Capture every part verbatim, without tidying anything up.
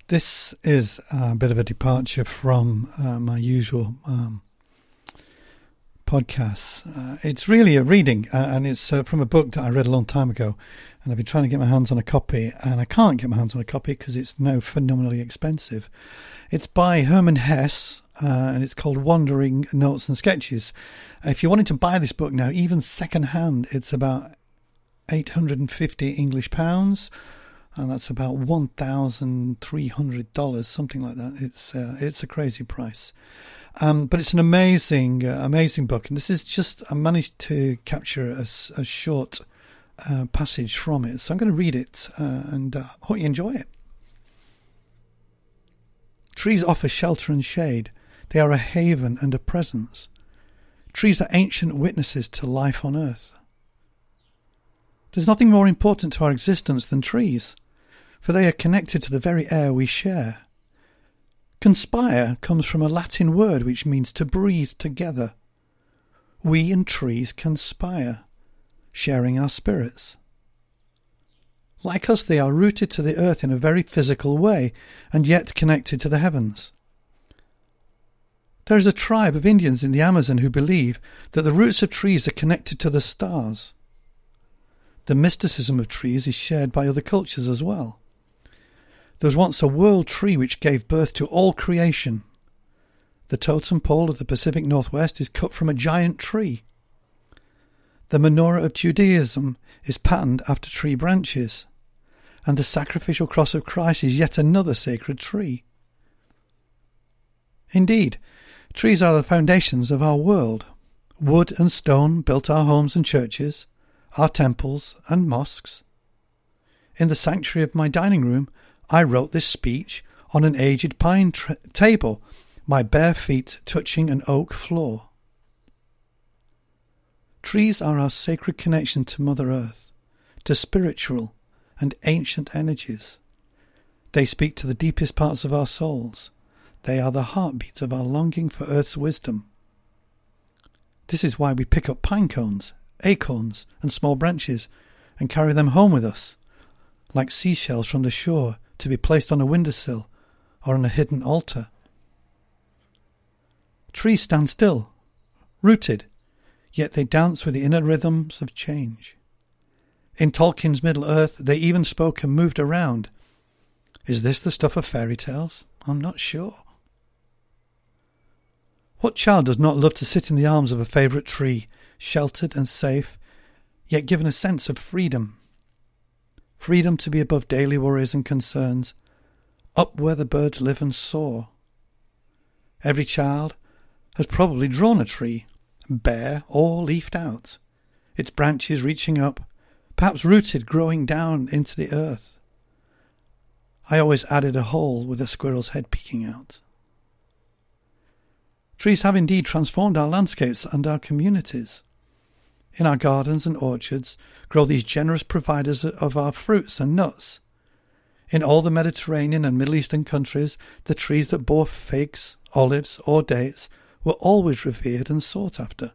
This is a bit of a departure from uh, my usual um, podcasts. Uh, it's really a reading, uh, and it's uh, from a book that I read a long time ago, and I've been trying to get my hands on a copy, and I can't get my hands on a copy because it's now phenomenally expensive. It's by Hermann Hesse, uh, and it's called Wandering Notes and Sketches. If you wanted to buy this book now, even second-hand, it's about eight hundred fifty English pounds, and that's about one thousand three hundred dollars, something like that. It's uh, it's a crazy price. Um, but it's an amazing, uh, amazing book. And this is just, I managed to capture a, a short uh, passage from it. So I'm going to read it uh, and uh, hope you enjoy it. Trees offer shelter and shade. They are a haven and a presence. Trees are ancient witnesses to life on earth. There's nothing more important to our existence than trees, for they are connected to the very air we share. Conspire comes from a Latin word which means to breathe together. We and trees conspire, sharing our spirits. Like us, they are rooted to the earth in a very physical way, and yet connected to the heavens. There is a tribe of Indians in the Amazon who believe that the roots of trees are connected to the stars. The mysticism of trees is shared by other cultures as well. There was once a world tree which gave birth to all creation. The totem pole of the Pacific Northwest is cut from a giant tree. The menorah of Judaism is patterned after tree branches, and the sacrificial cross of Christ is yet another sacred tree. Indeed, trees are the foundations of our world. Wood and stone built our homes and churches, our temples and mosques. In the sanctuary of my dining room, I wrote this speech on an aged pine tra- table, my bare feet touching an oak floor. Trees are our sacred connection to Mother Earth, to spiritual and ancient energies. They speak to the deepest parts of our souls. They are the heartbeat of our longing for Earth's wisdom. This is why we pick up pine cones, acorns and small branches and carry them home with us, like seashells from the shore, to be placed on a windowsill or on a hidden altar. Trees stand still, rooted, yet they dance with the inner rhythms of change. In Tolkien's Middle-earth, they even spoke and moved around. Is this the stuff of fairy tales? I'm not sure. What child does not love to sit in the arms of a favourite tree, sheltered and safe, yet given a sense of freedom? Freedom to be above daily worries and concerns, up where the birds live and soar. Every child has probably drawn a tree, bare or leafed out, its branches reaching up, perhaps rooted growing down into the earth. I always added a hole with a squirrel's head peeking out. Trees have indeed transformed our landscapes and our communities. In our gardens and orchards grow these generous providers of our fruits and nuts. In all the Mediterranean and Middle Eastern countries, the trees that bore figs, olives, or dates were always revered and sought after.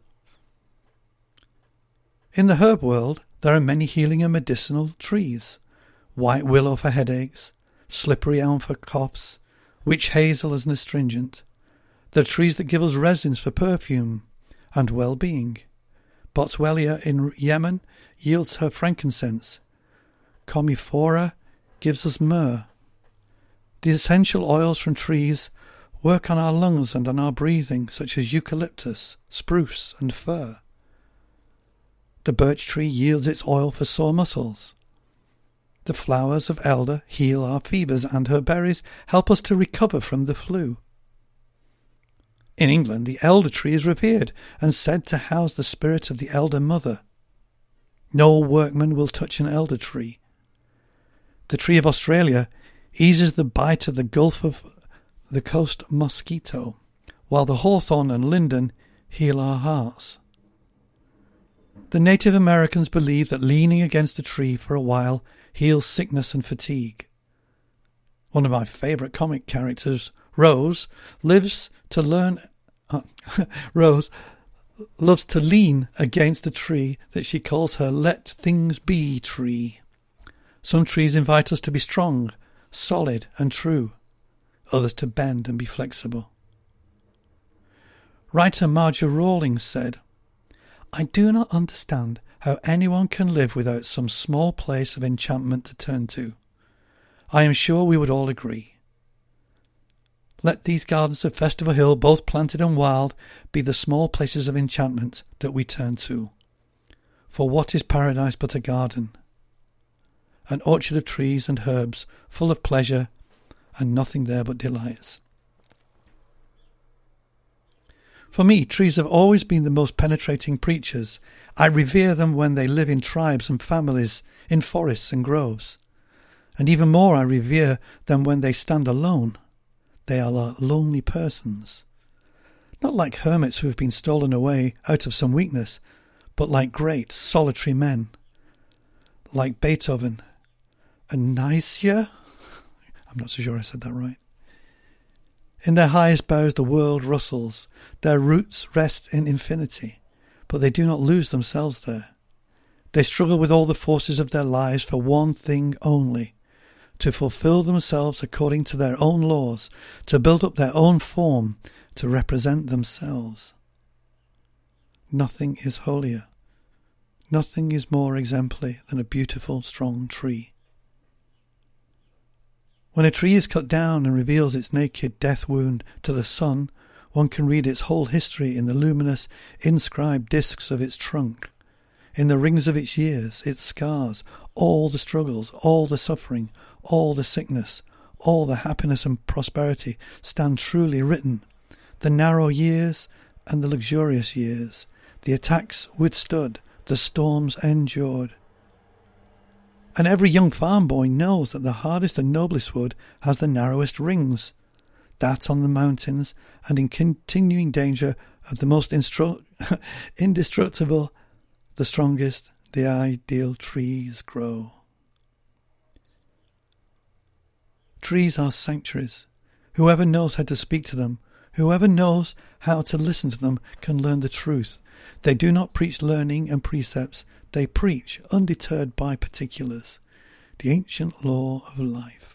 In the herb world, there are many healing and medicinal trees. White willow for headaches, slippery elm for coughs, witch hazel as an astringent. There are trees that give us resins for perfume and well-being. Boswellia in Yemen yields her frankincense. Commiphora gives us myrrh. The essential oils from trees work on our lungs and on our breathing, such as eucalyptus, spruce and fir. The birch tree yields its oil for sore muscles. The flowers of elder heal our fevers, and her berries help us to recover from the flu. In England, the elder tree is revered and said to house the spirit of the elder mother. No workman will touch an elder tree. The tree of Australia eases the bite of the Gulf of the Coast mosquito, while the hawthorn and linden heal our hearts. The Native Americans believe that leaning against a tree for a while heals sickness and fatigue. One of my favourite comic characters, Rose, lives to learn. Uh, Rose loves to lean against a tree that she calls her "Let Things Be" tree. Some trees invite us to be strong, solid, and true. others to bend and be flexible. Writer Marjorie Rawlings said, "I do not understand how anyone can live without some small place of enchantment to turn to. I am sure we would all agree. Let these gardens of Festival Hill, both planted and wild, be the small places of enchantment that we turn to. For what is paradise but a garden? An orchard of trees and herbs, full of pleasure, and nothing there but delights." For me, trees have always been the most penetrating preachers. I revere them when they live in tribes and families, in forests and groves. And even more I revere them when they stand alone. They are like lonely persons. Not like hermits who have been stolen away out of some weakness, but like great solitary men. Like Beethoven and Nietzsche. I'm not so sure I said that right. In their highest boughs the world rustles. Their roots rest in infinity, but they do not lose themselves there. They struggle with all the forces of their lives for one thing only, to fulfill themselves according to their own laws, to build up their own form, to represent themselves. Nothing is holier. Nothing is more exemplary than a beautiful, strong tree. When a tree is cut down and reveals its naked death wound to the sun, one can read its whole history in the luminous, inscribed discs of its trunk, in the rings of its years, its scars, all the struggles, all the suffering, all the sickness, all the happiness and prosperity stand truly written, the narrow years and the luxurious years, the attacks withstood, the storms endured. And every young farm boy knows that the hardest and noblest wood has the narrowest rings, that on the mountains and in continuing danger of the most instru- indestructible, the strongest, the ideal trees grow. Trees are sanctuaries. Whoever knows how to speak to them, whoever knows how to listen to them, can learn the truth. They do not preach learning and precepts. They preach, undeterred by particulars, the ancient law of life.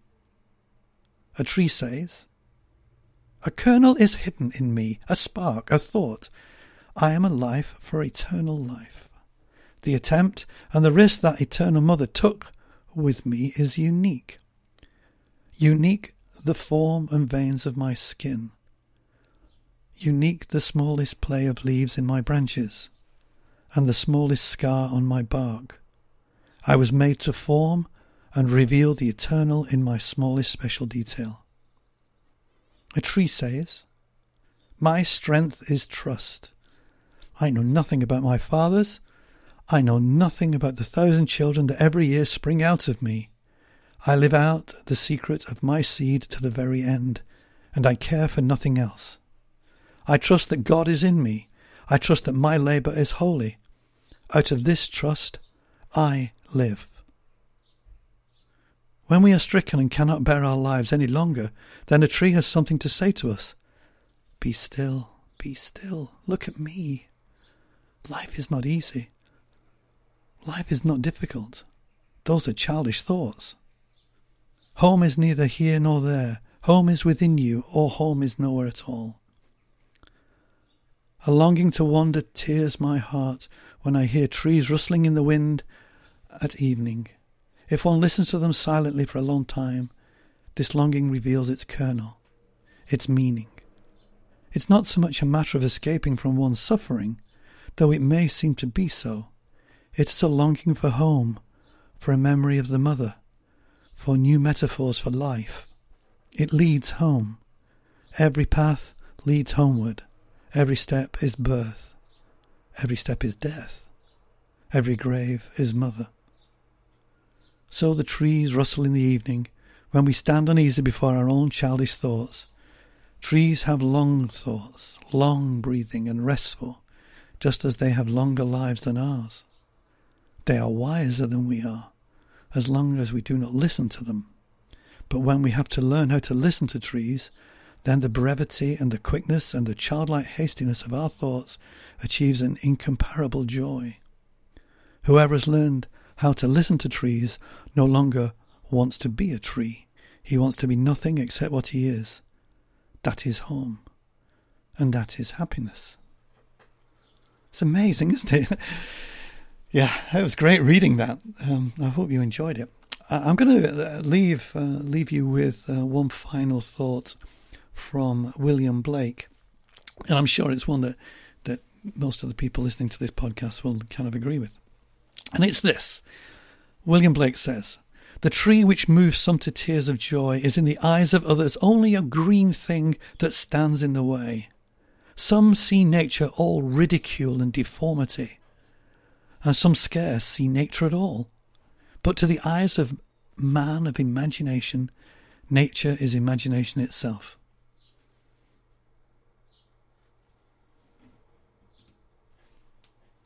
A tree says, "A kernel is hidden in me, a spark, a thought. I am a life for eternal life. The attempt and the risk that Eternal Mother took with me is unique. Unique the form and veins of my skin. Unique the smallest play of leaves in my branches, and the smallest scar on my bark. I was made to form and reveal the eternal in my smallest special detail." A tree says, "My strength is trust. I know nothing about my fathers. I know nothing about the thousand children that every year spring out of me. I live out the secret of my seed to the very end, and I care for nothing else. I trust that God is in me. I trust that my labour is holy. Out of this trust, I live." When we are stricken and cannot bear our lives any longer, then a tree has something to say to us. Be still, be still, look at me. Life is not easy. Life is not difficult. Those are childish thoughts. Home is neither here nor there. Home is within you, or home is nowhere at all. A longing to wander tears my heart when I hear trees rustling in the wind at evening. If one listens to them silently for a long time, this longing reveals its kernel, its meaning. It's not so much a matter of escaping from one's suffering, though it may seem to be so. It is a longing for home, for a memory of the mother, for new metaphors for life. It leads home. Every path leads homeward. Every step is birth. Every step is death. Every grave is mother. So the trees rustle in the evening, when we stand uneasy before our own childish thoughts. Trees have long thoughts, long breathing and restful, just as they have longer lives than ours. They are wiser than we are, as long as we do not listen to them. But when we have to learn how to listen to trees, then the brevity and the quickness and the childlike hastiness of our thoughts achieves an incomparable joy. Whoever has learned how to listen to trees no longer wants to be a tree. He wants to be nothing except what he is. That is home. And that is happiness. It's amazing, isn't it? Yeah, it was great reading that. Um, I hope you enjoyed it. I'm going to leave uh, leave you with uh, one final thought from William Blake, and I'm sure it's one that, that most of the people listening to this podcast will kind of agree with. And it's this. William Blake says, "The tree which moves some to tears of joy is in the eyes of others only a green thing that stands in the way. Some see nature all ridicule and deformity, and some scarce see nature at all. But to the eyes of man of imagination, nature is imagination itself.